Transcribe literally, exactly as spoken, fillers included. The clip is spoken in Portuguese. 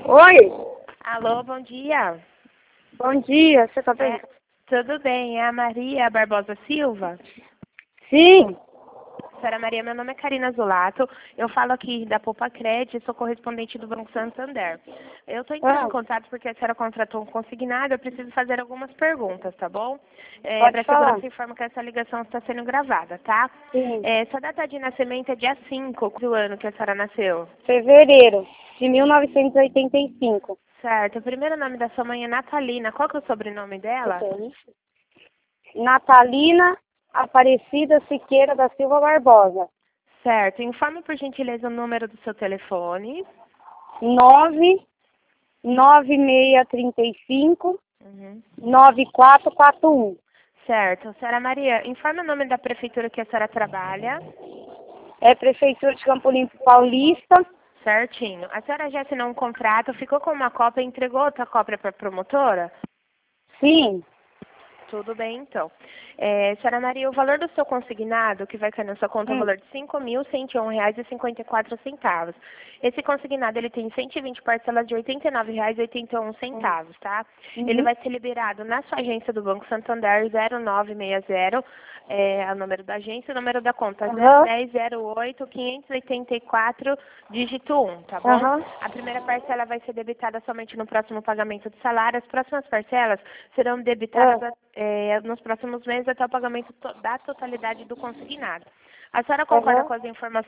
Oi, Alô, bom dia. bom dia, você tá bem? É, tudo bem, é a Maria Barbosa Silva? Sim, Senhora Maria, meu nome é Karina Zulato, eu falo aqui da Poupa Crédito, sou correspondente do Banco Santander. Eu estou entrando em ah, contato porque a senhora contratou um consignado, eu preciso fazer algumas perguntas, tá bom? É, pode para falar. segurança, informo que essa ligação está sendo gravada, tá? Sim, É, sua data de nascimento é dia cinco do ano que a senhora nasceu. fevereiro de mil novecentos e oitenta e cinco. Certo, o primeiro nome da sua mãe é Natalina, qual que é o sobrenome dela? Natalina Aparecida Siqueira da Silva Barbosa. Certo, informe por gentileza o número do seu telefone. nove nove seis três cinco Uhum. nove quatro quatro um. Certo. Senhora Maria, informe o nome da prefeitura que a senhora trabalha. É Prefeitura de Campo Limpo Paulista. Certinho. A senhora já assinou um contrato, ficou com uma cópia e entregou outra cópia para a promotora? Sim, Tudo bem, então. É, senhora Maria, o valor do seu consignado, que vai cair na sua conta, é o hum, valor de cinco mil cento e um reais e cinquenta e quatro centavos. Esse consignado, ele tem cento e vinte parcelas de oitenta e nove reais e oitenta e um centavos, tá? Ele uhum, vai ser liberado na sua agência do Banco Santander zero nove seis zero, é o número da agência, o número da conta zero aham, dez zero oito quinhentos e oitenta e quatro, dígito um, tá bom? aham, A primeira parcela vai ser debitada somente no próximo pagamento do salário. As próximas parcelas serão debitadas ah, é, nos próximos meses até o pagamento to- da totalidade do consignado. A senhora concorda aham. com as informações